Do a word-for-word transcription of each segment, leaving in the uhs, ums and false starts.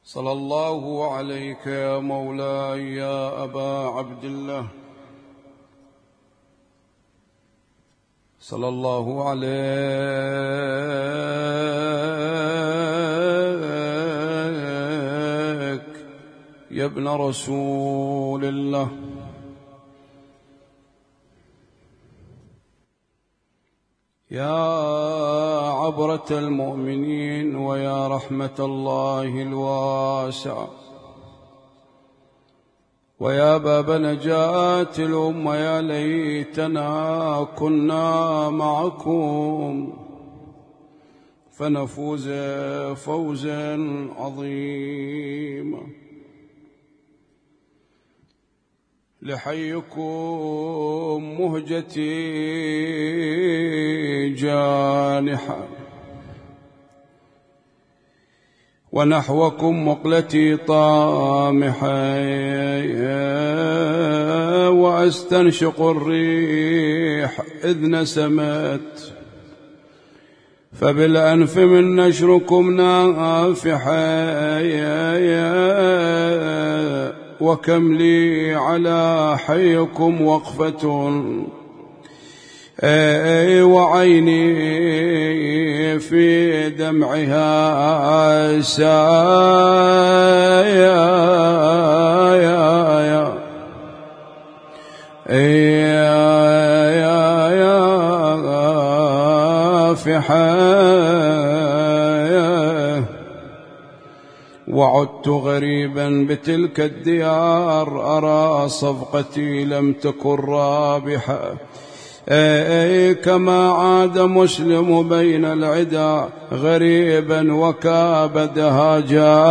صلى الله عليك يا مولاي يا أبا عبد الله، صلى الله عليك يا ابن رسول الله. يا عبرة المؤمنين ويا رحمة الله الواسعة ويا باب نجاة الأمة، يا ليتنا كنا معكم فنفوز فوزا عظيما. لحيكم مهجتي جانحا ونحوكم مقلتي طامحا، وأستنشق الريح إذ نسمت فبالأنف من نشركم نافحا، وكم لي على حيكم وقفة وعيني في دمعها سايا، وعدت غريبا بتلك الديار، أرى صفقتي لم تكن رابحة، كما عاد مسلم بين العدا غريبا وكابدها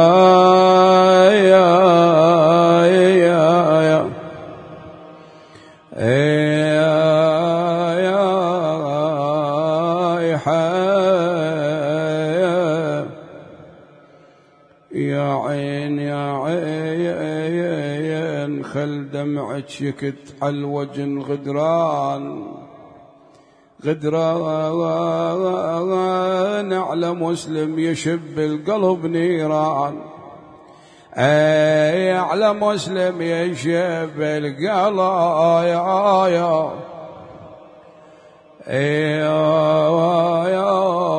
جايا، يا عين يا عين خل دمعك يكت على الوجن غدران غدران على مسلم يشب القلب نيران، اي على مسلم يشب القلب يا يا يا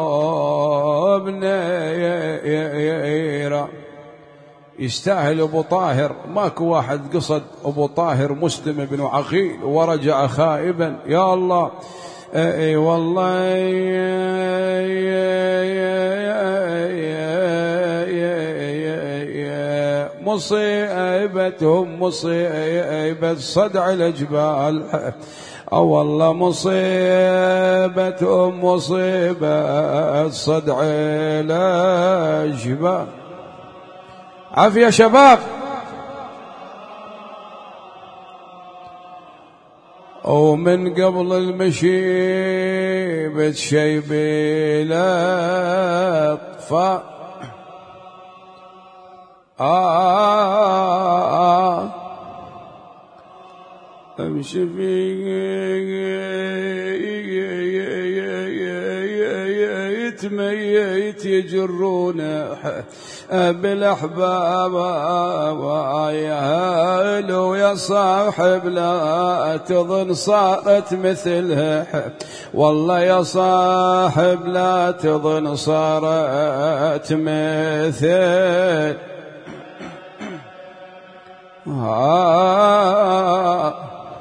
ابني يستاهل أبو طاهر، ماكو واحد قصد أبو طاهر مسلم بن عقيل ورجع خائبا. يا الله اي والله مصيبتهم مصيبة صدع الجبال، أو والله مصيبتهم مصيبة صدع الجبال. عافية شباب. ومن قبل المشي بتشيب الأطفال، آه امشي في يتميت يجرونه بالاحباب، يا هلو يا صاحب لا تظن صارت مثلها، والله يا صاحب لا تظن صارت مثل آه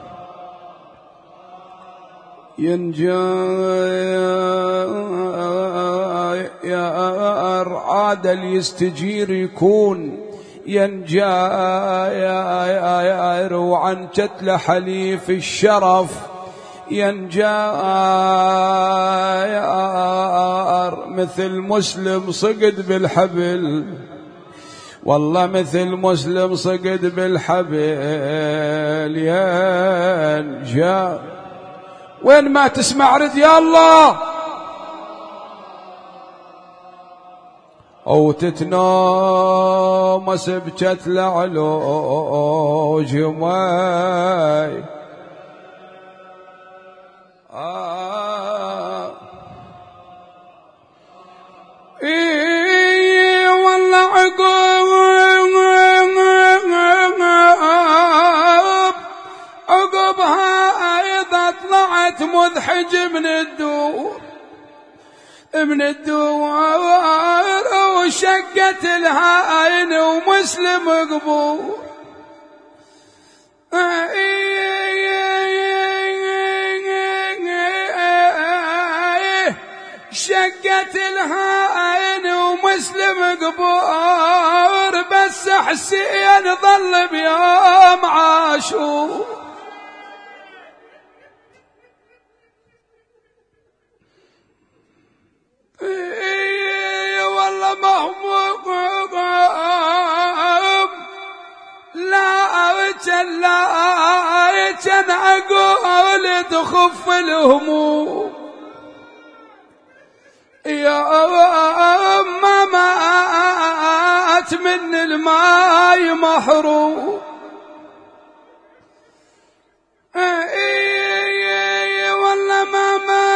ينجار عاد يستجير يكون ينجار، وعن كتل حليف الشرف ينجار، مثل مسلم صقد بالحبل، والله مثل مسلم صقد بالحبل ينجار. وين ما تسمع رد يا الله، أو تتنوم سبكت لعلوج ماي، آه إيه والله عقول من الدوار وشقت الهاين ومسلم قبور. شقت الهاين ومسلم قبور بس حسين ظل بيوم عاشور. والله مهموم لا لا كان أقول تخف الهموم يا ما مات من الماء محروم. والله ما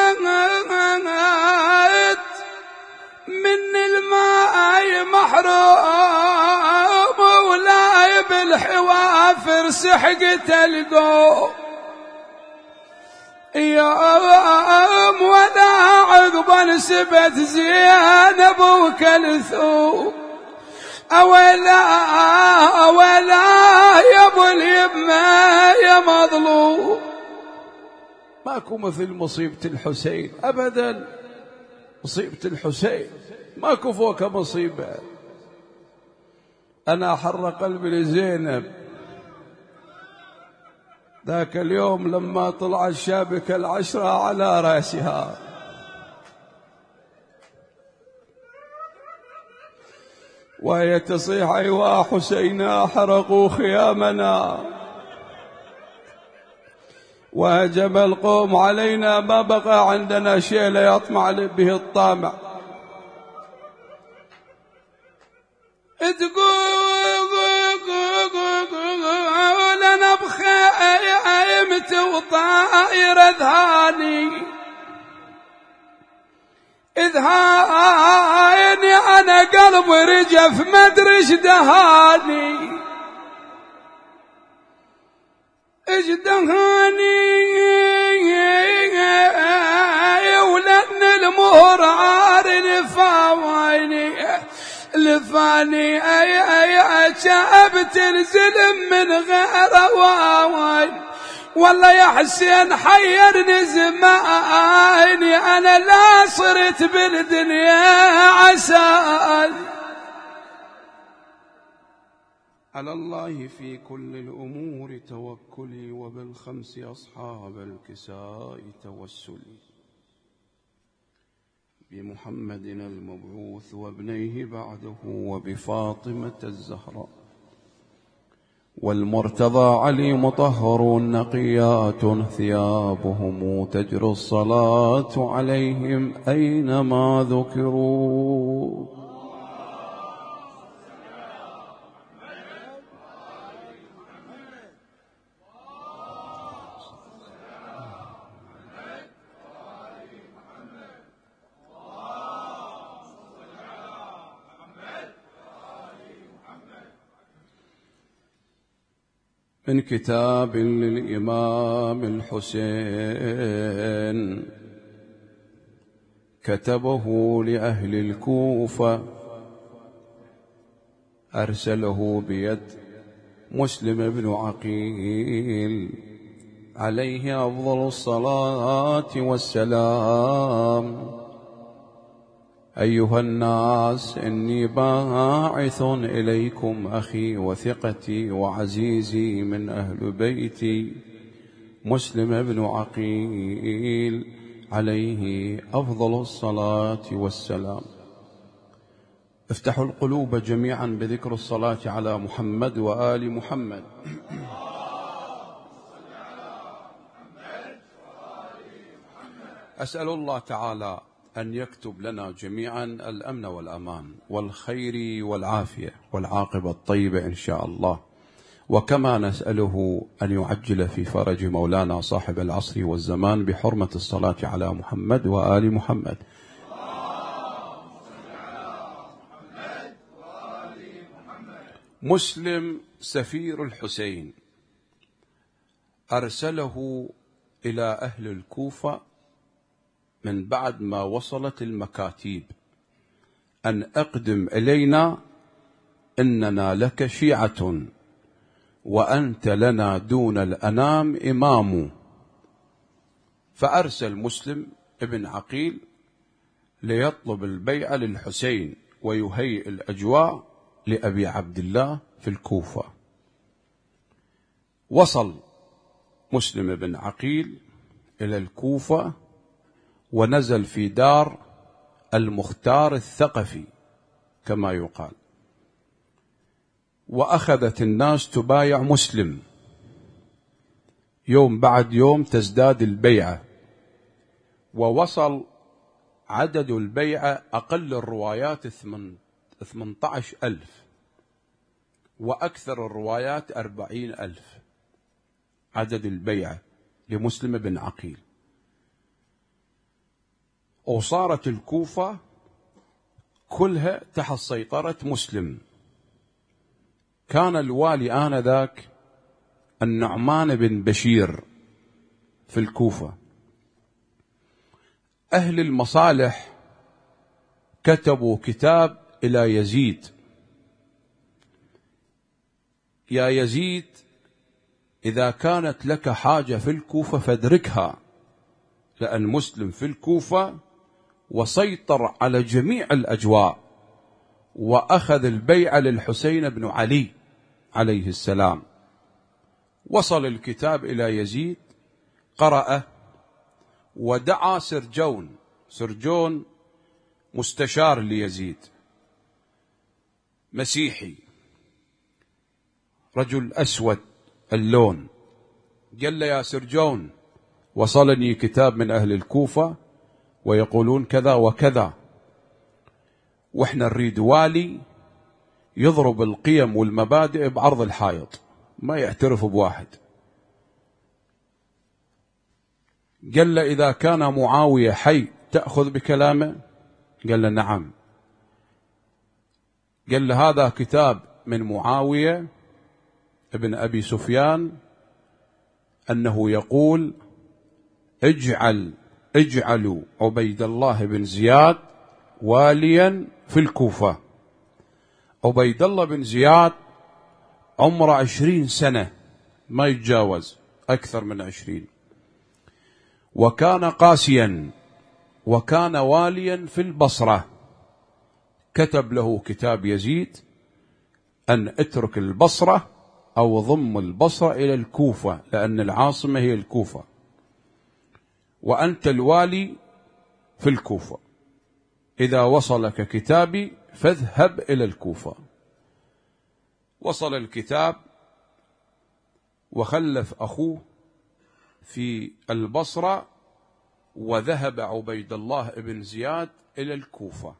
مات من الماء محروم ولا بالحوافر سحقت القوم يا أم ولا عقبا سبت زينب وكلثوم. أولا أولا يا ابو اليمة يا مظلوم. ماكو مثل مصيبة الحسين أبدا. مصيبة الحسين ماكو فوق مصيبة. أنا حر قلبي لزينب ذاك اليوم لما طلع الشابكة العشرة على رأسها. وهي تصيح أيوا حسينا حرقوا خيامنا وهجم القوم علينا ما بقى عندنا شيء لا يطمع به الطامع. تقول أنا بخيمت وطائر ذهاني إذهاني أنا قلب رجف مدرش دهاني اجدهاني ولأن المهر عار لفاويني لفاني أي أي شابت الزلم من غير واوين. والله يا حسين حيرني زماني أنا لا صرت بالدنيا عسى. على الله في كل الأمور توكلي وبالخمس أصحاب الكساء توسلي بمحمد المبعوث وابنيه بعده وبفاطمة الزهراء والمرتضى علي مطهر نقيات ثيابهم تجري الصلاة عليهم أينما ذكروا. من كتاب للإمام الحسين كتبه لأهل الكوفة أرسله بيد مسلم بن عقيل عليه أفضل الصلاة والسلام. أيها الناس إني باعث إليكم أخي وثقتي وعزيزي من أهل بيتي مسلم بن عقيل عليه أفضل الصلاة والسلام. افتحوا القلوب جميعا بذكر الصلاة على محمد وآل محمد. أسأل الله تعالى أن يكتب لنا جميعا الأمن والأمان والخير والعافية والعاقبة الطيبة إن شاء الله. وكما نسأله أن يعجل في فرج مولانا صاحب العصر والزمان بحرمة الصلاة على محمد وآل محمد. مسلم سفير الحسين أرسله إلى أهل الكوفة من بعد ما وصلت المكاتيب أن أقدم إلينا إننا لك شيعة وأنت لنا دون الأنام إمام. فأرسل مسلم ابن عقيل ليطلب البيعة للحسين ويهيئ الأجواء لأبي عبد الله في الكوفة. وصل مسلم بن عقيل إلى الكوفة ونزل في دار المختار الثقفي كما يقال، وأخذت الناس تبايع مسلم، يوم بعد يوم تزداد البيعة، ووصل عدد البيعة أقل الروايات ثمانية عشر ألف وأكثر الروايات أربعين ألف عدد البيعة لمسلم بن عقيل. وصارت الكوفة كلها تحت سيطرة مسلم. كان الوالي آنذاك النعمان بن بشير في الكوفة. أهل المصالح كتبوا كتاب إلى يزيد: يا يزيد، إذا كانت لك حاجة في الكوفة فادركها، لأن مسلم في الكوفة وسيطر على جميع الأجواء، وأخذ البيعة للحسين بن علي عليه السلام. وصل الكتاب إلى يزيد، قرأه ودعا سرجون. سرجون مستشار ليزيد، مسيحي، رجل أسود اللون. قال له: يا سرجون، وصلني كتاب من أهل الكوفة ويقولون كذا وكذا، وإحنا نريد والي يضرب القيم والمبادئ بعرض الحائط، ما يعترف بواحد. قال له: إذا كان معاوية حي تأخذ بكلامه؟ قال له: نعم. قال له: هذا كتاب من معاوية ابن أبي سفيان أنه يقول: اجعل اجعلوا عبيد الله بن زياد واليا في الكوفة. عبيد الله بن زياد عمره عشرين سنة، ما يتجاوز أكثر من عشرين، وكان قاسيا، وكان واليا في البصرة. كتب له كتاب يزيد أن اترك البصرة أو ضم البصرة إلى الكوفة، لأن العاصمة هي الكوفة، وأنت الوالي في الكوفة. إذا وصلك كتابي فاذهب إلى الكوفة. وصل الكتاب وخلف أخوه في البصرة، وذهب عبيد الله بن زياد إلى الكوفة.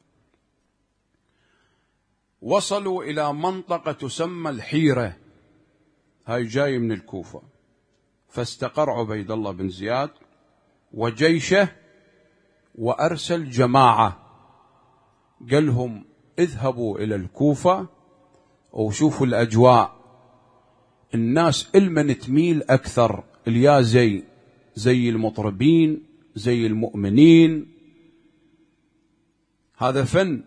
وصلوا إلى منطقة تسمى الحيرة، هاي جاي من الكوفة. فاستقر عبيد الله بن زياد وجيشه، وأرسل جماعة قال لهم: اذهبوا إلى الكوفة وشوفوا الأجواء، الناس المن تميل أكثر، اليا زي زي المطربين، زي المؤمنين، هذا فن.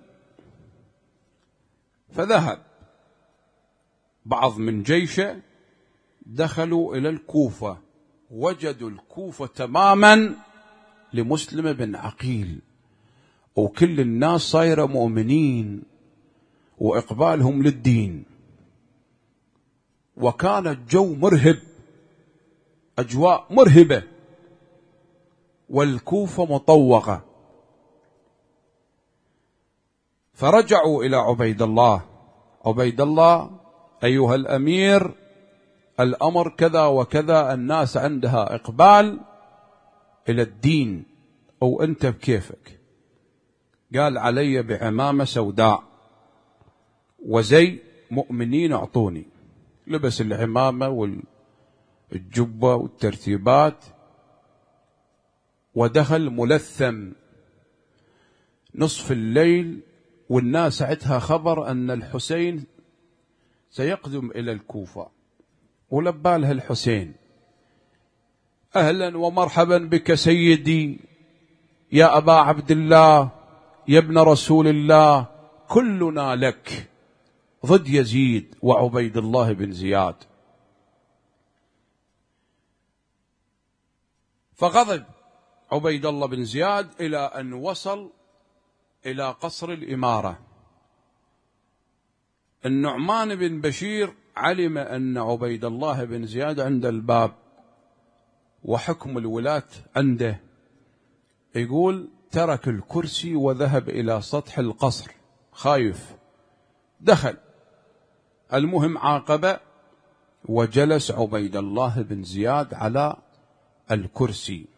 فذهب بعض من جيشه، دخلوا إلى الكوفة، وجدوا الكوفة تماما لمسلم بن عقيل، وكل الناس صايرة مؤمنين وإقبالهم للدين، وكان الجو مرهب، أجواء مرهبة، والكوفة مطوقة. فرجعوا إلى عبيد الله: عبيد الله أيها الأمير، الأمر كذا وكذا، الناس عندها إقبال إلى الدين، أو أنت بكيفك؟ قال: علي بعمامة سوداء وزي مؤمنين أعطوني. لبس العمامة والجبة والترتيبات، ودخل ملثم نصف الليل، والناس ساعتها خبر أن الحسين سيقدم إلى الكوفة، ولبالها الحسين: أهلا ومرحبا بك سيدي، يا أبا عبد الله يا ابن رسول الله كلنا لك، ضد يزيد وعبيد الله بن زياد. فغضب عبيد الله بن زياد إلى أن وصل إلى قصر الإمارة. النعمان بن بشير علم أن عبيد الله بن زياد عند الباب وحكم الولاة عنده، يقول ترك الكرسي وذهب إلى سطح القصر خايف، دخل، المهم عاقبه وجلس عبيد الله بن زياد على الكرسي.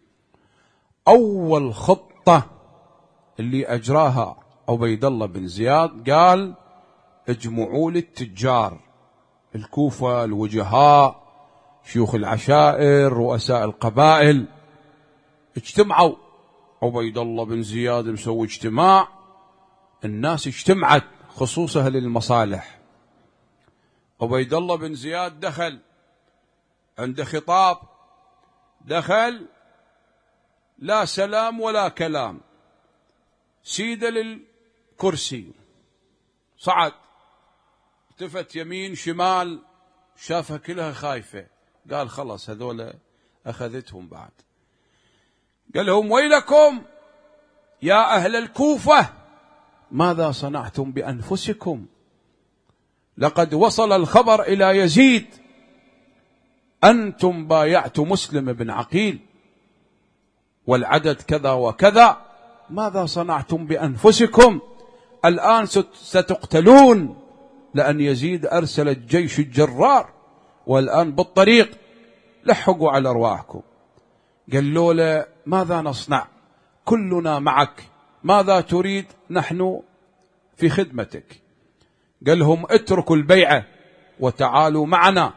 أول خطة اللي أجراها عبيد الله بن زياد قال اجمعوا لي التجار، الكوفة، الوجهاء، شيوخ العشائر، رؤساء القبائل. اجتمعوا، عبيد الله بن زياد مسوي اجتماع، الناس اجتمعت خصوصا أهل المصالح. عبيد الله بن زياد دخل عنده خطاب، دخل لا سلام ولا كلام، سيد للكرسي، صعد، التفت يمين شمال، شافها كلها خايفة، قال خلاص هذول أخذتهم بعد. قال لهم ويلكم يا أهل الكوفة، ماذا صنعتم بأنفسكم؟ لقد وصل الخبر إلى يزيد أنتم بايعت مسلم بن عقيل والعدد كذا وكذا، ماذا صنعتم بأنفسكم؟ الآن ستقتلون، لأن يزيد أرسل الجيش الجرار والآن بالطريق، لحقوا على أرواحكم. قالوا له ماذا نصنع؟ كلنا معك، ماذا تريد؟ نحن في خدمتك. قال لهم اتركوا البيعة وتعالوا معنا.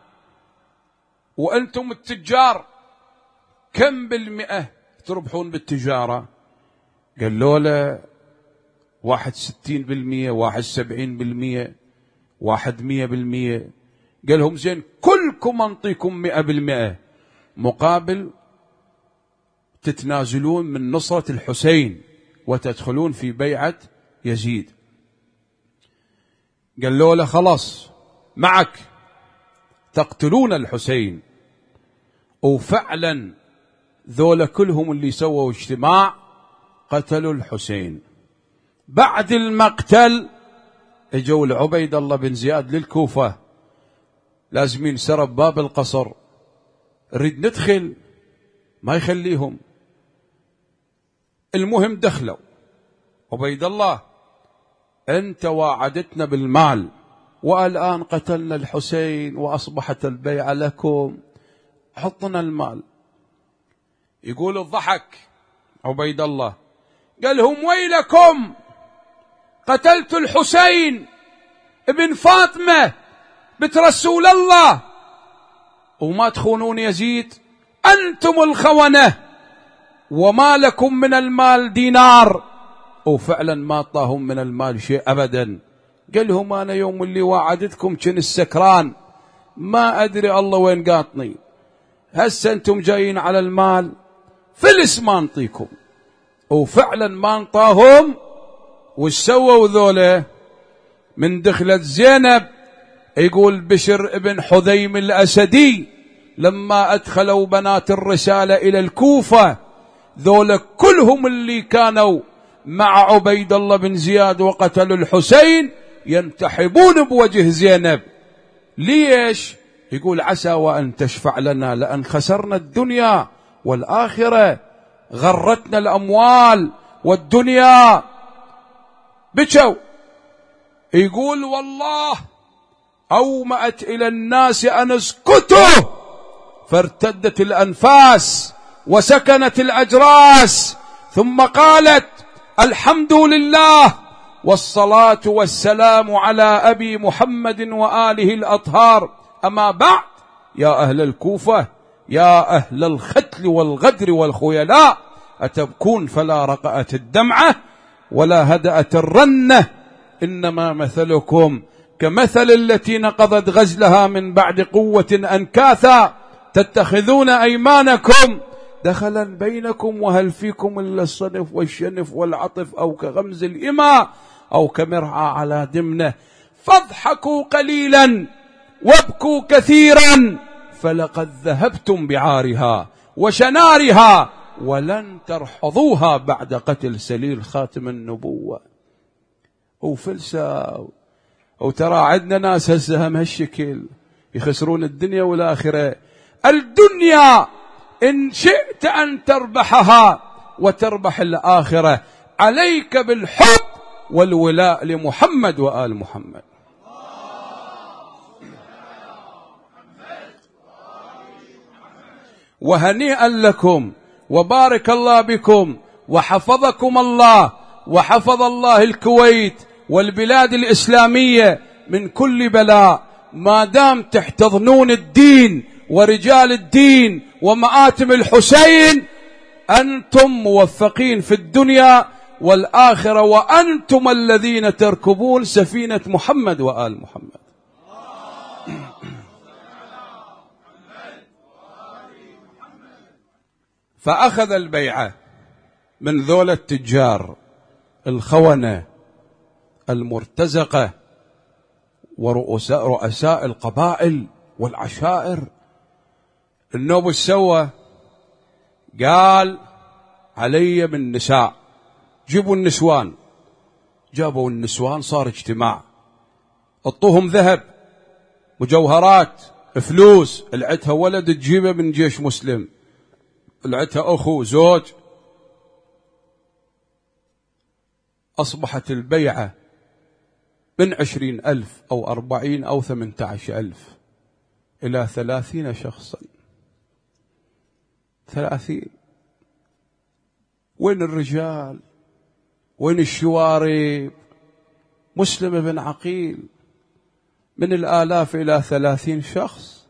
وأنتم التجار كم بالمئة تربحون بالتجارة؟ قالوا له واحد ستين بالمئة، واحد سبعين بالمئة، واحد مية بالمئة. قال لهم زين كلكم أنطيكم مئة بالمئة مقابل تتنازلون من نصرة الحسين وتدخلون في بيعة يزيد. قالوا له خلاص معك، تقتلون الحسين. وفعلا ذولا كلهم اللي سووا اجتماع قتلوا الحسين. بعد المقتل اجوا لعبيد الله بن زياد للكوفة، لازمين سرب باب القصر، نريد ندخل، ما يخليهم. المهم دخلوا. عبيد الله أنت واعدتنا بالمال والآن قتلنا الحسين وأصبحت البيعة لكم، حطنا المال. يقول الضحك عبيد الله، قال لهم ويلكم قتلت الحسين ابن فاطمة بنت رسول الله وما تخونون يزيد؟ أنتم الخونة وما لكم من المال دينار. وفعلا ما طاهم من المال شيء أبدا. قال لهم أنا يوم اللي وعدتكم كن السكران، ما أدري الله وين قاطني، هسه أنتم جايين على المال، فلس ما انطيكم. وفعلا ما انطاهم. وش سووا ذوله؟ من دخلت زينب، يقول بشر ابن حذيم الأسدي لما أدخلوا بنات الرسالة إلى الكوفة، ذولا كلهم اللي كانوا مع عبيد الله بن زياد وقتلوا الحسين ينتحبون بوجه زينب. ليش؟ يقول عسى وأن تشفع لنا، لأن خسرنا الدنيا والآخرة، غرتنا الأموال والدنيا. بكوا. يقول والله أومأت إلى الناس أن اسكتوا، فارتدت الأنفاس وسكنت الأجراس، ثم قالت الحمد لله والصلاة والسلام على أبي محمد وآله الأطهار، أما بعد يا أهل الكوفة، يا أهل الختل والغدر والخيلاء، أتبكون فلا رقأت الدمعة ولا هدأت الرنة، إنما مثلكم كمثل التي نقضت غزلها من بعد قوة أنكاثا، تتخذون أيمانكم دخلا بينكم وهل فيكم إلا الصنف والشنف والعطف أو كغمز الإماء أو كمرعى على دمنه، فاضحكوا قليلا وابكوا كثيرا فلقد ذهبتم بعارها وشنارها ولن ترحضوها بعد قتل سليل خاتم النبوة. وفلسة وترى عندنا ناس هسه هم هالشكل يخسرون الدنيا والآخرة. الدنيا إن شئت أن تربحها وتربح الآخرة عليك بالحب والولاء لمحمد وآل محمد. وهنيئا لكم وبارك الله بكم وحفظكم الله وحفظ الله الكويت والبلاد الإسلامية من كل بلاء، ما دام تحتضنون الدين ورجال الدين ومآتم الحسين أنتم موفقين في الدنيا والآخرة، وأنتم الذين تركبون سفينة محمد وآل محمد. فأخذ البيعة من ذول التجار الخونة المرتزقة ورؤساء رؤساء القبائل والعشائر. النوب السوى قال علي من نساء، جيبوا النسوان. جابوا النسوان، صار اجتماع، اعطوهم ذهب مجوهرات فلوس، العتها ولد تجيبه من جيش مسلم، العتها أخو زوج. أصبحت البيعة من عشرين ألف أو أربعين أو ثمانية عشر ألف إلى ثلاثين شخصا. ثلاثين. وين الرجال؟ وين الشوارب؟ مسلم بن عقيل من الآلاف إلى ثلاثين شخص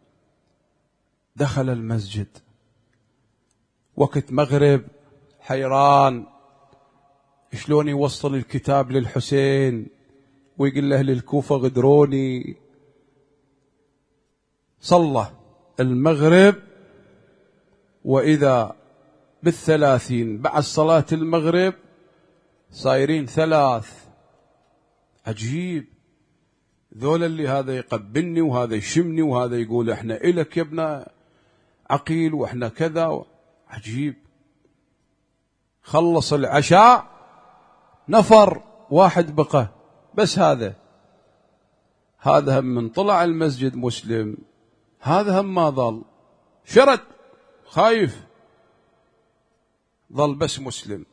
دخل المسجد وقت مغرب، حيران شلون يوصل الكتاب للحسين ويقول له للكوفة غدروني. صلى المغرب وإذا بالثلاثين بعد صلاة المغرب صايرين ثلاث. عجيب، ذول اللي هذا يقبلني وهذا يشمني وهذا يقول احنا إلك يا ابن عقيل واحنا كذا. عجيب. خلص العشاء نفر واحد بقى بس، هذا هذا هم من طلع المسجد مسلم، هذا هم ما ظل، شرد خايف، ظل بس مسلم.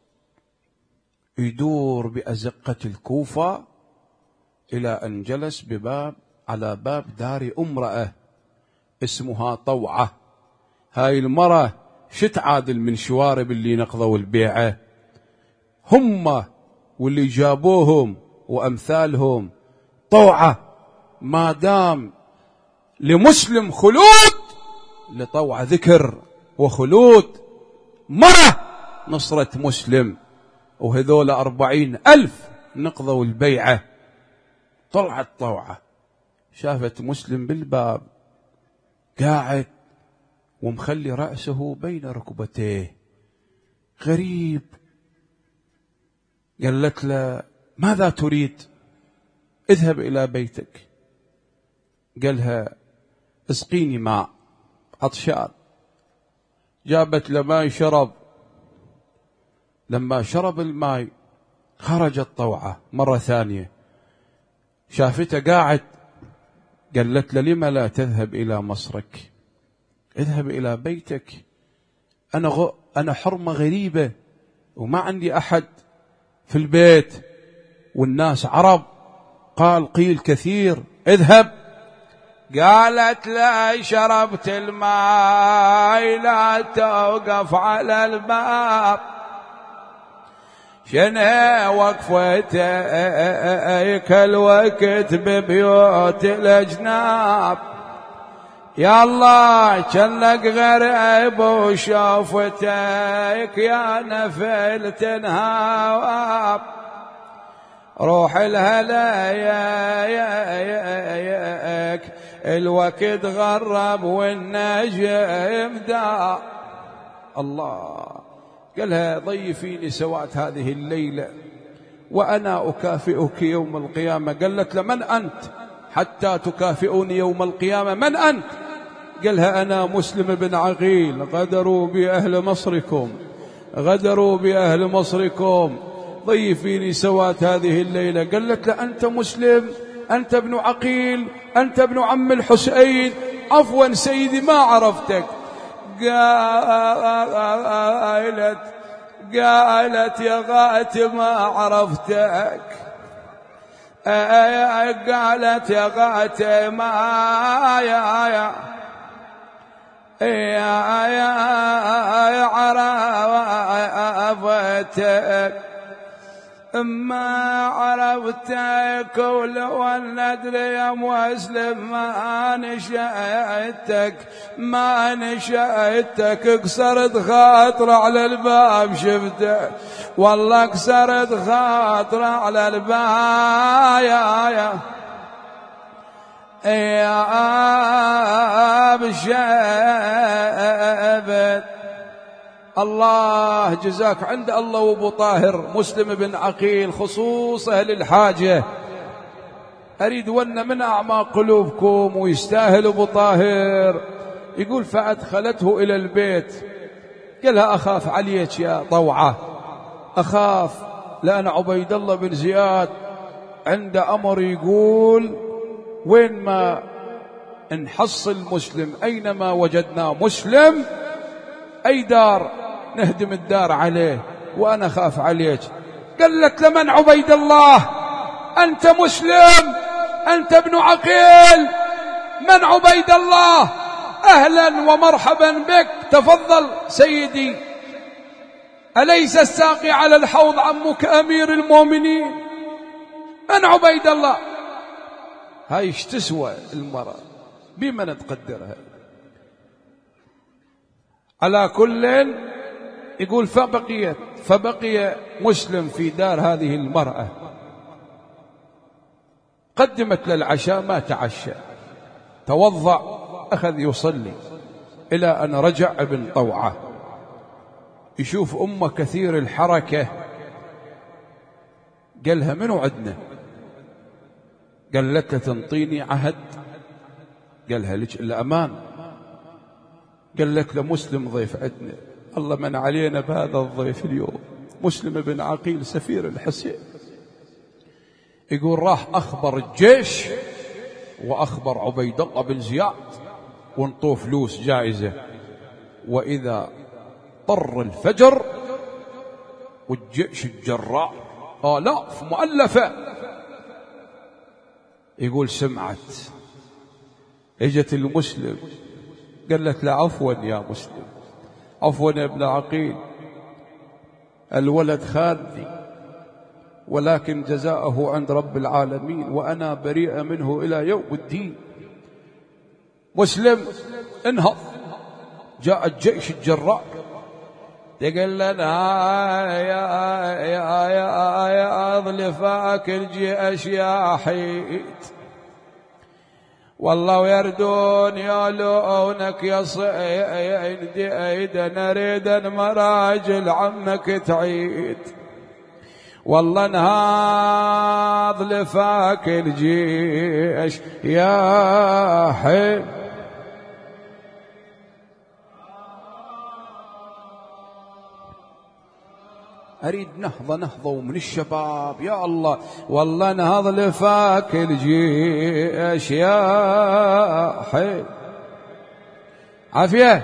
يدور بأزقة الكوفة إلى أن جلس بباب على باب دار امرأة اسمها طوعة. هاي المرأة شت عادل من شوارب اللي نقضوا البيعة، هم واللي جابوهم وأمثالهم. طوعة ما دام لمسلم خلود، لطوعة ذكر وخلود. مرة نصرة مسلم، وهذول أربعين ألف نقضوا البيعة. طلعت طوعة شافت مسلم بالباب قاعد ومخلي رأسه بين ركبتيه، غريب. قالت له ماذا تريد؟ اذهب إلى بيتك. قالها اسقيني ماء، عطشان. جابت له ماء شرب. لما شرب الماء خرجت طوعة مرة ثانية، شافته قاعد. قالت له لما لا تذهب إلى مصرك؟ اذهب إلى بيتك، أنا غ... أنا حرمة غريبة وما عندي أحد في البيت والناس عرب، قال قيل كثير، اذهب. قالت لا شربت الماء لا توقف على الباب، شنو وقفتك الوقت ببيوت الأجناب؟ يا الله كنك غريب وشوفتك يا نفل تنهاب. روح الهلايك الوقت غرب والنجم دا. الله. قالها ضيفيني سوات هذه الليلة وأنا أكافئك يوم القيامة. قالت له من أنت حتى تكافئني يوم القيامة؟ من أنت؟ قالها أنا مسلم بن عقيل، غدروا بأهل مصركم، غدروا بأهل مصركم، ضيفيني سوات هذه الليلة. قالت له أنت مسلم، أنت ابن عقيل، أنت ابن عم الحسين. عفوا سيدي ما عرفتك. قالت قالت يا غات ما عرفتك. قالت يا غات ما يا يا يا يا عرفتك، ما عرفتك ولو أن أدري يا مسلم ما نشأتك، ما نشأتك. كسرت خاطر على الباب شفتك، والله كسرت خاطر على الباب يا يا يا بشبت. الله جزاك عند الله وابو طاهر مسلم بن عقيل خصوص أهل الحاجة. أريد ون من أعماق قلوبكم ويستاهل أبو طاهر. يقول فأدخلته إلى البيت، قالها أخاف عليك يا طوعة، أخاف، لأن عبيد الله بن زياد عند أمر يقول وين ما نحصل مسلم، أينما وجدنا مسلم أي دار نهدم الدار عليه، وأنا خاف عليك. قالت لمن عبيد الله؟ أنت مسلم، أنت ابن عقيل، من عبيد الله؟ أهلا ومرحبا بك، تفضل سيدي. أليس الساقي على الحوض عمك أمير المؤمنين؟ من عبيد الله؟ هاي ايش تسوى المرأة بما نتقدرها. على كل يقول فبقيت فبقي مسلم في دار هذه المرأة. قدمت للعشاء ما تعشى، توضأ أخذ يصلي إلى أن رجع ابن طوعة يشوف أمه كثير الحركة. قالها منو عدنا؟ قالت له تنطيني عهد. قالها لك الأمان. قالت له مسلم ضيف عدنا، الله من علينا بهذا الضيف اليوم، مسلم بن عقيل سفير الحسين. يقول راح أخبر الجيش وأخبر عبيد الله بن زياد وانطوه فلوس جائزة. وإذا طر الفجر والجيش الجراء آلاف مؤلفة. يقول سمعت اجت المسلم قالت له عفوا يا مسلم، عفوا يا ابن عقيل، الولد خالدي ولكن جزاءه عند رب العالمين وأنا بريئة منه إلى يوم الدين. مسلم انهض، جاء الجيش الجراء يقول لنا يا يا يا يا أضلفاك الجيش يا حيد، والله ويردون يالونك يا صيد ايدا نريد مراجل عمك تعيد، والله نهاض لفاك الجيش يا حي. أريد نهضة نهضة ومن الشباب يا الله، والله نهض لفاك الجيش يا حي. عافية.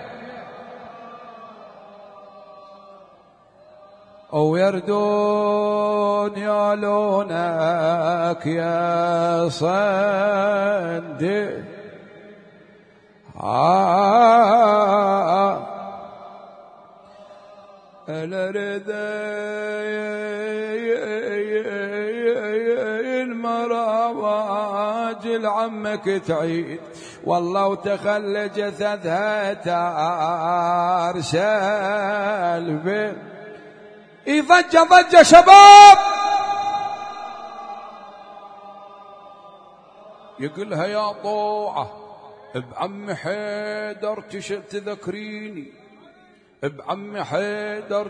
أو يردون يالونك يا صندي آه الردين مراجل عمك تعيد، والله وتخلى جثثها تارسل بين ضجة ضجة شباب. يقولها يا طوعة بعم حيدر تذكريني بعم حيدر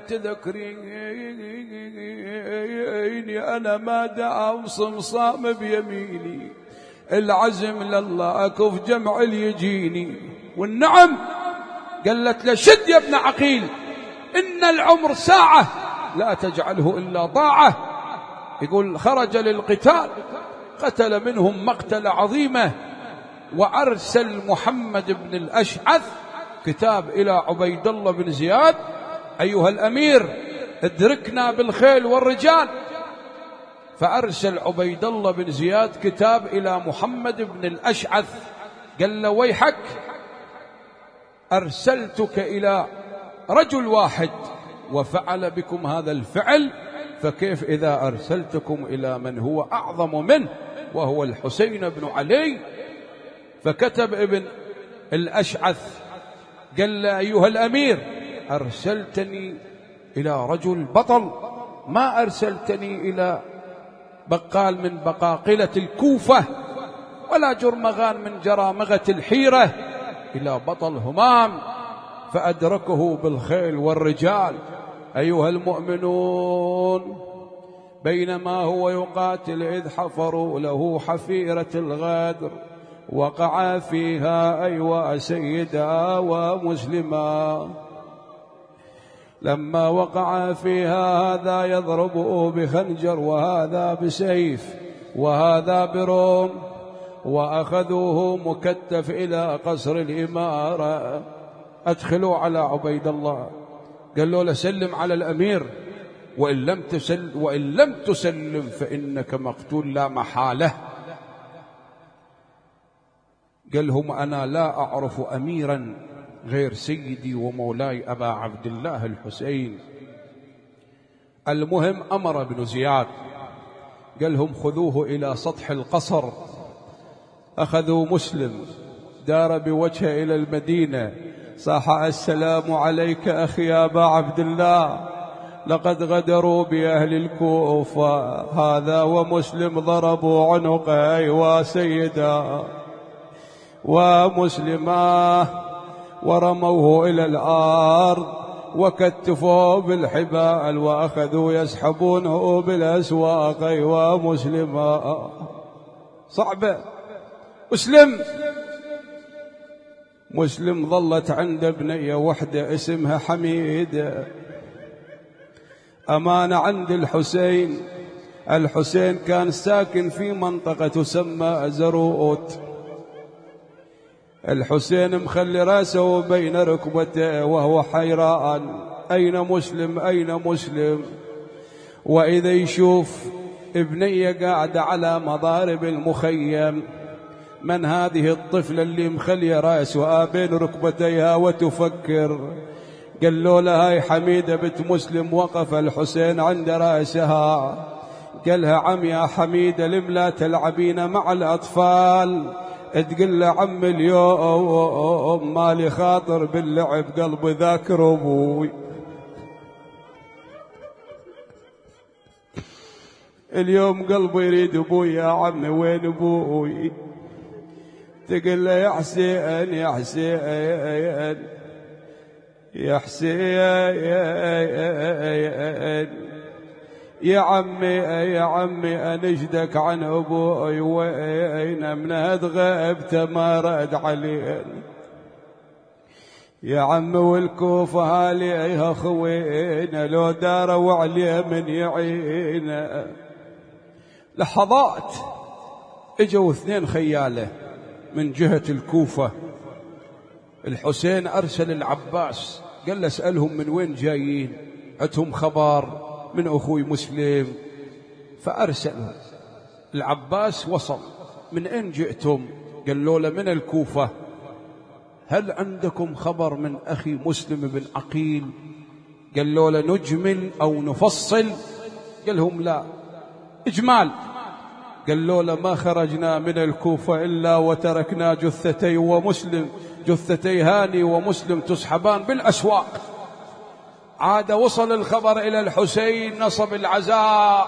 تذكريني أنا ما دعم صمصام بيميني، العزم لله أكف جمع يجيني. والنعم قالت له شد يا ابن عقيل، إن العمر ساعة لا تجعله إلا ضاعة. يقول خرج للقتال، قتل منهم مقتل عظيمة، وأرسل محمد بن الأشعث كتاب إلى عبيد الله بن زياد: أيها الأمير ادركنا بالخيل والرجال. فأرسل عبيد الله بن زياد كتاب إلى محمد بن الأشعث، قال له ويحك، أرسلتك إلى رجل واحد وفعل بكم هذا الفعل، فكيف إذا أرسلتكم إلى من هو أعظم منه وهو الحسين بن علي؟ فكتب ابن الأشعث قال له أيها الأمير أرسلتني إلى رجل بطل، ما أرسلتني إلى بقال من بقاقلة الكوفة ولا جرمغان من جرامغة الحيرة، إلى بطل همام فأدركه بالخيل والرجال. أيها المؤمنون بينما هو يقاتل إذ حفروا له حفيرة الغدر وقع فيها أيوا سيدا ومسلما، لما وقع فيها هذا يضربه بخنجر وهذا بسيف وهذا بروم، وأخذوه مكتف إلى قصر الإمارة. أدخلوا على عبيد الله، قالوا له سلم على الأمير، وإن لم تسلم, وإن لم تسلم فإنك مقتول لا محالة. قال لهم أنا لا أعرف أميرا غير سيدي ومولاي أبا عبد الله الحسين. المهم أمر ابن زياد، قال لهم خذوه إلى سطح القصر. أخذوا مسلم، دار بوجهه إلى المدينة، صاح السلام عليك أخي أبا عبد الله، لقد غدروا بأهل الكوفة، هذا ومسلم ضربوا عنقه أيوا سيدا ومسلماه ورموه إلى الأرض وكتفوه بالحبال وأخذوا يسحبونه بالأسواق أيوا مسلما. صعبة. مسلم مسلم ظلت عند ابنية وحدة اسمها حميدة، أمانة عند الحسين. الحسين كان ساكن في منطقة تسمى زروت. الحسين مخلي راسه بين ركبته وهو حيران، أين مسلم أين مسلم؟ وإذا يشوف ابنية قاعدة على مضارب المخيم، من هذه الطفلة اللي مخلية راسها بين ركبتيها وتفكر؟ قال له لها هاي حميدة بنت مسلم. وقف الحسين عند راسها، قالها عم يا حميدة لم لا تلعبين مع الأطفال؟ تقول له عم اليوم مالي خاطر باللعب، قلبي ذاكر أبوي، اليوم قلبي يريد أبوي يا عمي، وين أبوي؟ تقول له يا حسين يا حسين يا حسين يا عمي يا عمي أنشدك عن أبوي، وين من غبت ما رد علي يا عمي، والكوفة هاليها خوينا لو داروا عليه من يعينا. لحظات اجوا اثنين خياله من جهة الكوفة. الحسين أرسل العباس قال له اسألهم من وين جايين، عندهم خبر من أخوي مسلم. فأرسلوا العباس، وصل من أين جئتم؟ قالوا له من الكوفة. هل عندكم خبر من أخي مسلم بن عقيل؟ قالوا له نجمل أو نفصل؟ قال لهم لا إجمال. قالوا له ما خرجنا من الكوفة إلا وتركنا جثتي ومسلم، جثتي هاني ومسلم تسحبان بالأسواق. عاد وصل الخبر إلى الحسين، نصب العزاء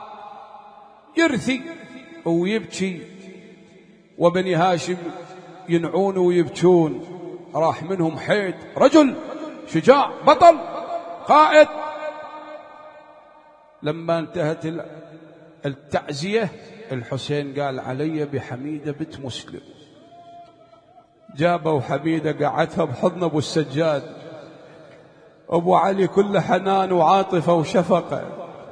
يرثي ويبكي، وبني هاشم ينعون ويبكون. راح منهم حيد رجل شجاع بطل قائد. لما انتهت التعزية الحسين قال علي بحميدة بنت مسلم. جابوا حميدة قعدتها بحضن أبو السجاد. أبو علي كله حنان وعاطفة وشفقة.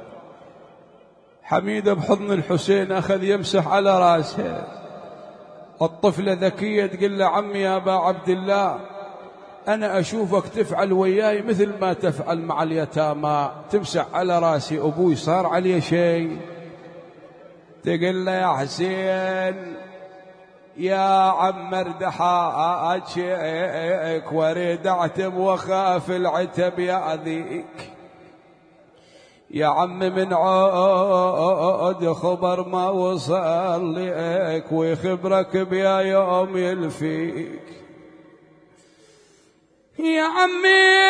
حميدة بحضن الحسين أخذ يمسح على رأسه. الطفلة ذكية تقول له عمي يا أبا عبد الله أنا أشوفك تفعل وياي مثل ما تفعل مع اليتامى، تمسح على رأسي أبوي صار عليه شيء. تقول له يا حسين يا عم اردحاك واريد اعتب واخاف العتب يأذيك. يا عم من عود خبر ما وصل لك ويخبرك بيا يوم يلفيك. يا عمي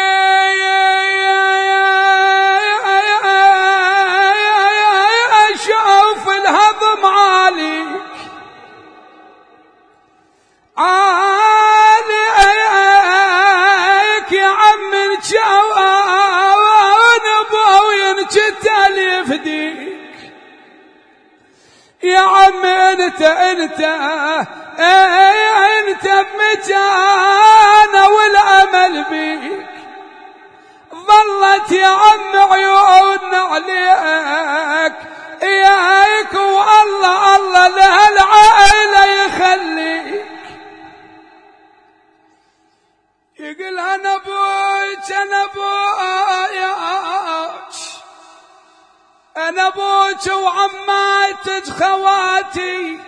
شوف الهضم عاليك عاليك يا عم الجوان ابوين جتل يفديك. يا عم انت انت انت بمجانا والامل بيك. ظلت يا عم عيوننا عليك ياك والله الله لهالعائلة يخليك. يقول أنا أبوك أنا أبوك أنا أبوك وعماتك خواتي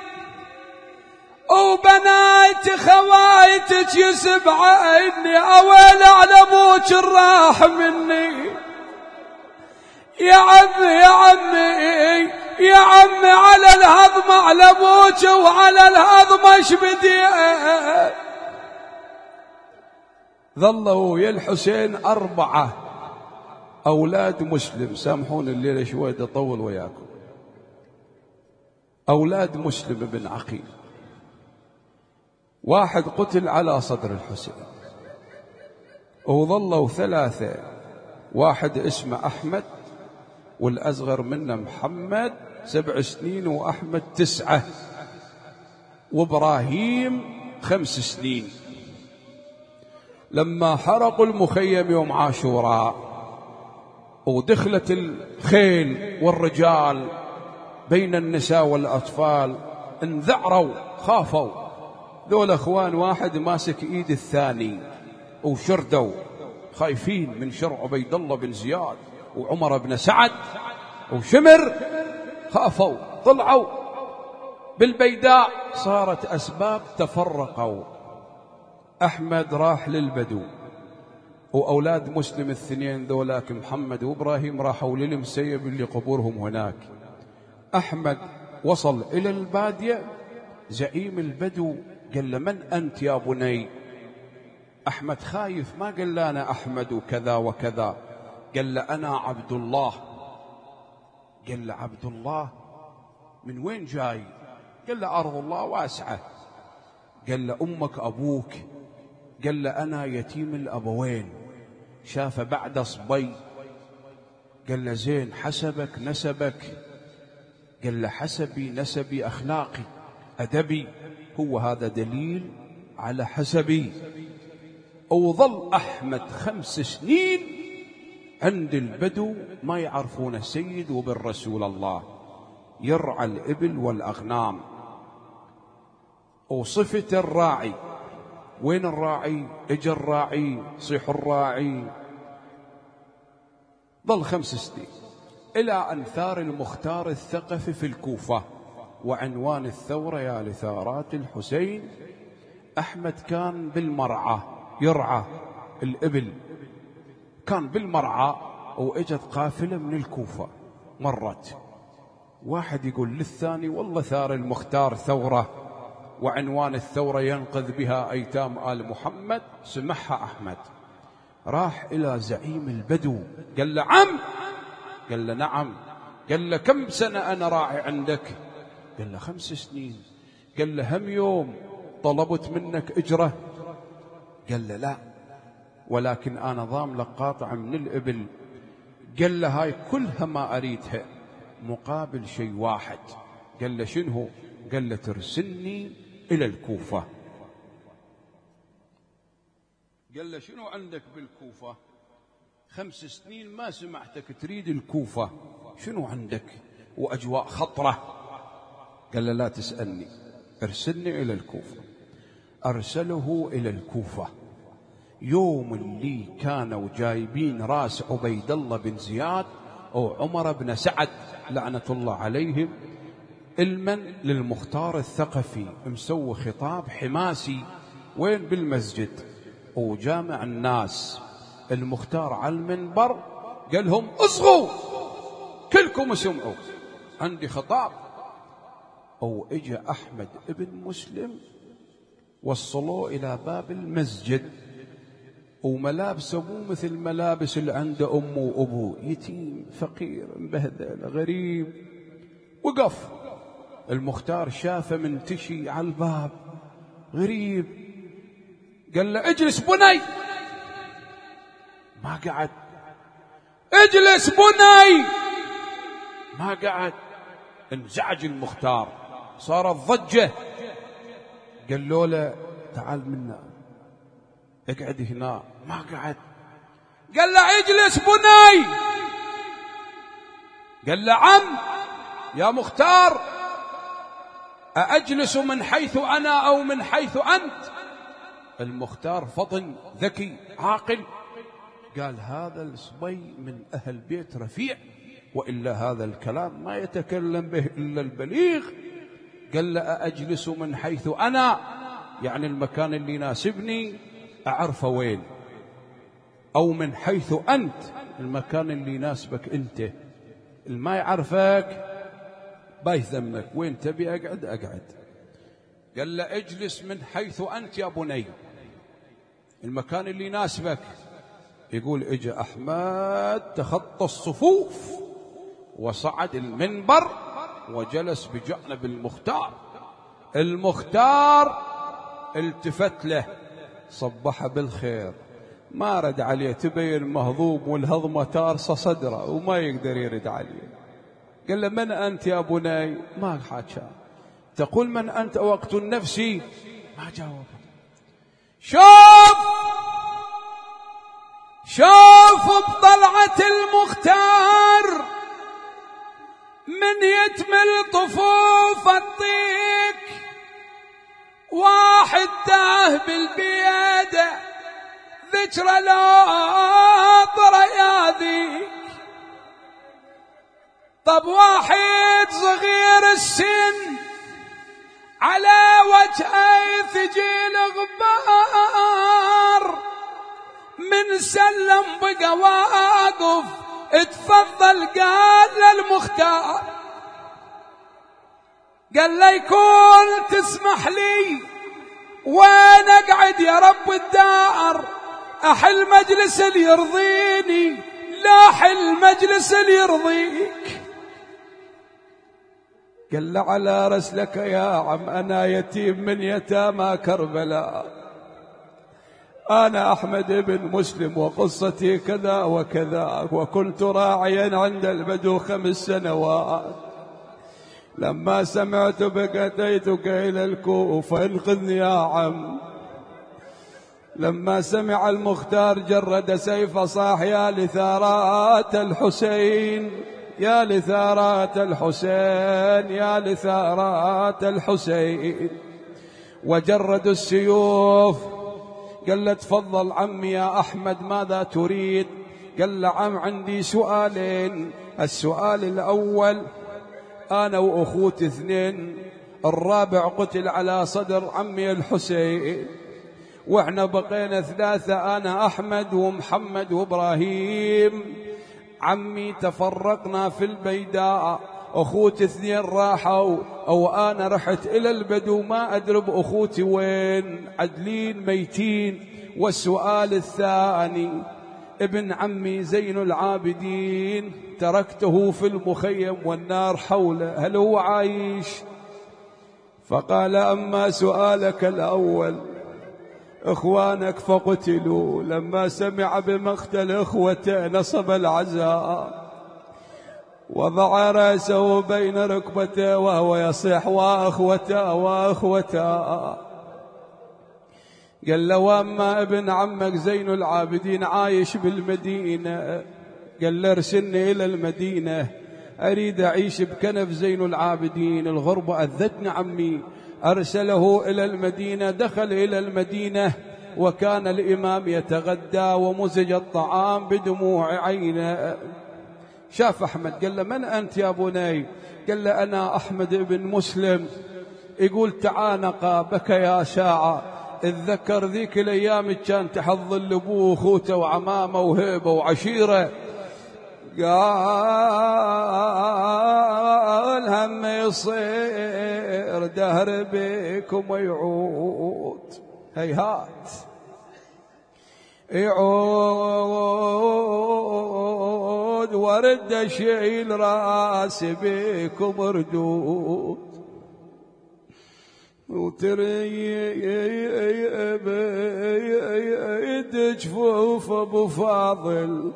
وبنات خواتك يسبع عني أويل على أبوك الراح مني. يا عمي يا عمي يا عمي على الهضم على أبوك وعلى الهضم ايش بدي. ظلوا يا الحسين أربعة أولاد مسلم. سامحون الليلة شوية أطول وياكم. أولاد مسلم بن عقيل. واحد قتل على صدر الحسين وظلوا ثلاثة. واحد اسمه أحمد والأصغر منه محمد سبع سنين وأحمد تسعة وإبراهيم خمس سنين. لما حرقوا المخيم يوم عاشوراء ودخلت الخيل والرجال بين النساء والأطفال انذعروا خافوا. ذول أخوان واحد ماسك إيد الثاني وشردوا خايفين من شر عبيد الله بن زياد وعمر بن سعد وشمر. خافوا طلعوا بالبيداء صارت أسباب تفرقوا. أحمد راح للبدو وأولاد مسلم الاثنين ذولاك محمد وإبراهيم راحوا للمسيب اللي قبورهم هناك. أحمد وصل إلى البادية. زعيم البدو قال له من أنت يا بني؟ أحمد خايف ما قال له أنا أحمد وكذا وكذا. قال له أنا عبد الله. قال له عبد الله من وين جاي؟ قال له أرض الله واسعة. قال له أمك أبوك؟ قال له أنا يتيم الأبوين شاف بعد صبي. قال له زين حسبك نسبك؟ قال له حسبي نسبي أخلاقي أدبي هو هذا دليل على حسبي. وظل أحمد خمس سنين عند البدو ما يعرفون السيد وبالرسول الله يرعى الإبل والأغنام. وصفة الراعي وين الراعي؟ اجى الراعي صيح الراعي. ظل خمس سنين إلى أن ثار المختار الثقفي في الكوفة وعنوان الثورة يا لثارات الحسين. أحمد كان بالمرعى يرعى الإبل. كان بالمرعى وإجت قافلة من الكوفة مرت. واحد يقول للثاني والله ثار المختار ثورة وعنوان الثورة ينقذ بها أيتام آل محمد. سمعها أحمد راح إلى زعيم البدو قال له عم. قال له نعم. قال له كم سنة أنا راعي عندك؟ قال له خمس سنين. قال له هم يوم طلبت منك إجرة؟ قال له لا ولكن أنا ضام لك قاطع من الإبل. قال له هاي كلها ما أريدها مقابل شيء واحد. قال له شنو؟ قال له ترسلني إلى الكوفة. قال له شنو عندك بالكوفة؟ خمس سنين ما سمعتك تريد الكوفة، شنو عندك؟ وأجواء خطرة. قال له لا تسألني، ارسلني إلى الكوفة. أرسله إلى الكوفة. يوم اللي كانوا جايبين راس عبيد الله بن زياد أو عمر بن سعد لعنة الله عليهم المن للمختار الثقفي، مسوي خطاب حماسي وين؟ بالمسجد، وجامع الناس. المختار على المنبر قال لهم اصغوا كلكم اسمعوا، عندي خطاب. أو اجى أحمد ابن مسلم وصلوه إلى باب المسجد، وملابسه مو مثل ملابس اللي عنده أمه وأبوه، يتيم فقير مبهذل غريب. وقف المختار شافه منتشي على الباب غريب، قال له اجلس بني. ما قعد. اجلس بني. ما قعد. انزعج المختار، صارت ضجة. قالوا له تعال منا اقعد هنا. ما قعد. قال له اجلس بني. قال له عم يا مختار، أأجلس من حيث أنا أو من حيث أنت؟ المختار فطن ذكي عاقل، قال هذا الصبي من أهل بيت رفيع، وإلا هذا الكلام ما يتكلم به إلا البليغ. قال له أأجلس من حيث أنا، يعني المكان اللي يناسبني أعرفه وين، أو من حيث أنت، المكان اللي يناسبك أنت. اللي ما يعرفك بايثمك، وين تبي أقعد أقعد. قال له اجلس من حيث أنت يا بني، المكان اللي يناسبك. يقول اجى أحمد تخطى الصفوف وصعد المنبر وجلس بجانب المختار. المختار التفت له صبح بالخير، ما رد عليه، تبين مهضوم والهضمة تارصة صدره وما يقدر يرد عليه. قال له من أنت يا بني؟ ما حكى. تقول من أنت وقت نفسي؟ ما جاوب. شوف شوف بطلعة المختار من يتمل طفوف الطيك، واحد تاه بالبيادة ذكر لاطر يا ذيك. طب واحد صغير السن على وجهه ثقيل غبار، من سلم بقى واقف اتفضل. قال للمختار، قال لي يكون تسمح لي وين اقعد يا رب الدار؟ احل مجلس اللي يرضيني، لا احل مجلس اللي يرضيك. قال له على رسلك يا عم، انا يتيم من يتامى كربلاء، أنا أحمد بن مسلم وقصتي كذا وكذا، وكنت راعيا عند البدو خمس سنوات. لما سمعت بك أتيتك إلى الكوفة، انقذني يا عم. لما سمع المختار جرد سيف صاح يا لثارات الحسين، يا لثارات الحسين، يا لثارات الحسين. وجرد السيوف. قال له تفضل عمي يا أحمد ماذا تريد؟ قال له عم عندي سؤالين. السؤال الأول، أنا وأخوتي اثنين، الرابع قتل على صدر عمي الحسين، وإحنا بقينا ثلاثة، أنا أحمد ومحمد وإبراهيم. عمي تفرقنا في البيداء، أخوتي اثنين راحوا أو أنا رحت إلى البدو، ما أدري بأخوتي وين، عدلين ميتين. والسؤال الثاني، ابن عمي زين العابدين تركته في المخيم والنار حوله، هل هو عايش؟ فقال أما سؤالك الأول إخوانك فقتلوا. لما سمع بمقتل إخوته نصب العزاء، وضع رأسه بين ركبته وهو يصيح وأخوته وأخوته. قال له واما ابن عمك زين العابدين عايش بالمدينة، قال له ارسلني إلى المدينة أريد أعيش بكنف زين العابدين، الغربة أذتني عمي. أرسله إلى المدينة، دخل إلى المدينة وكان الإمام يتغدى ومزج الطعام بدموع عينه. شاف أحمد قال له من أنت يا بني؟ قال له أنا أحمد بن مسلم. يقول تعانق بكى يا ساعة، اتذكر ذيك الأيام كان تحض لأبوه وأخوته وعمامه وهيبة وعشيرة. قال هم يصير دهر بكم ويعود، هيهات يعود ورد اشيل راسي بكم ردود، وتريب جفوف ابو فاضل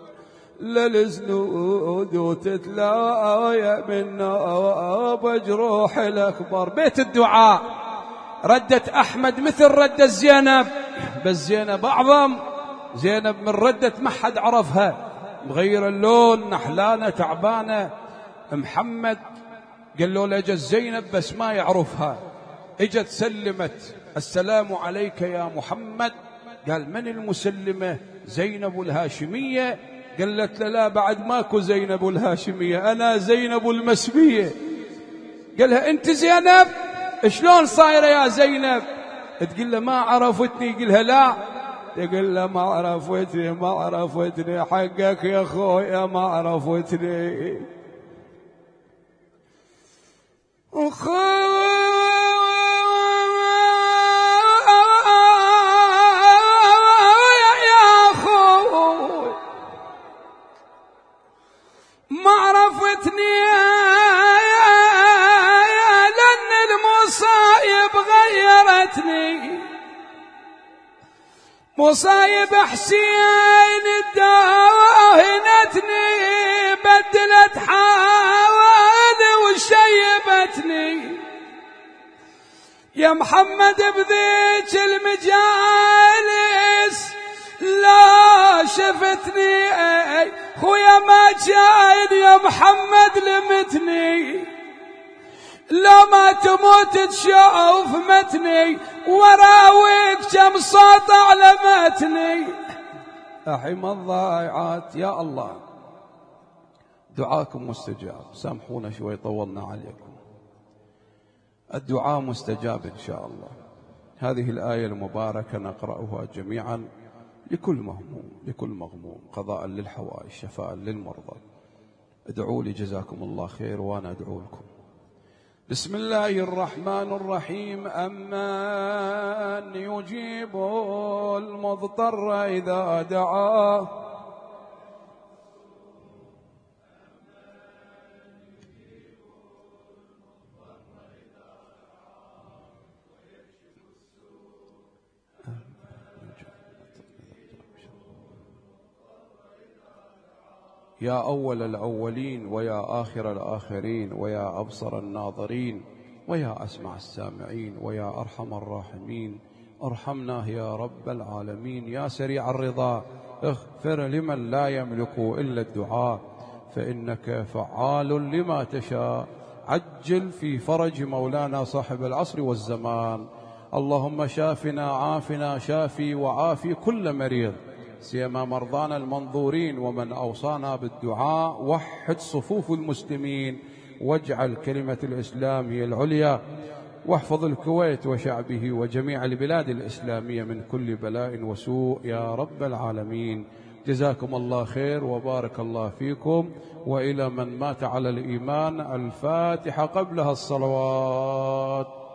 للزنود، وتتلايا من نوب جروح الأكبر. بيت الدعاء ردة أحمد مثل ردة زينب، بس زينب أعظم. زينب من ردة ما حد عرفها، مغير اللون، نحلانة تعبانة. محمد قال له لجت زينب بس ما يعرفها، اجت سلمت السلام عليك يا محمد. قال من المسلمة؟ زينب الهاشمية. قالت له لا بعد ماكو زينب الهاشمية، أنا زينب المسبية. قالها أنت زينب؟ شلون صايرة يا زينب؟ تقول له ما عرفتني. يقولها لا. يقول له ما عرفتني ما عرفتني حقك يا أخويا ما عرفتني. ما عرفتني لأن المصايب غيرتني، مصايب حسين داهنتني، بدلت حالي وشيبتني. يا محمد بذيك المجالس لا شفتني خويا ما جاين يا محمد لمتني، لو ما تموت تشوف متني وراويك كم صوت علمتني. أحم الضائعات يا الله. دعاكم مستجاب، سامحونا شوي طولنا عليكم. الدعاء مستجاب إن شاء الله. هذه الآية المباركة نقرأها جميعا لكل مهموم لكل مغموم، قضاء للحوائج، شفاء للمرضى. ادعوا لي جزاكم الله خير وأنا أدعو لكم. بسم الله الرحمن الرحيم. أمن يجيب المضطر إذا دعاه يا أول الأولين ويا آخر الآخرين ويا أبصر الناظرين ويا أسمع السامعين ويا أرحم الراحمين، ارحمنا يا رب العالمين. يا سريع الرضا اغفر لمن لا يملك إلا الدعاء، فإنك فعال لما تشاء. عجل في فرج مولانا صاحب العصر والزمان. اللهم شافنا عافنا شافي وعافي كل مريض، سيما مرضانا المنظورين ومن أوصانا بالدعاء. وحد صفوف المسلمين واجعل كلمة الإسلام هي العليا، واحفظ الكويت وشعبه وجميع البلاد الإسلامية من كل بلاء وسوء يا رب العالمين. جزاكم الله خير وبارك الله فيكم. وإلى من مات على الإيمان الفاتحة قبلها الصلوات.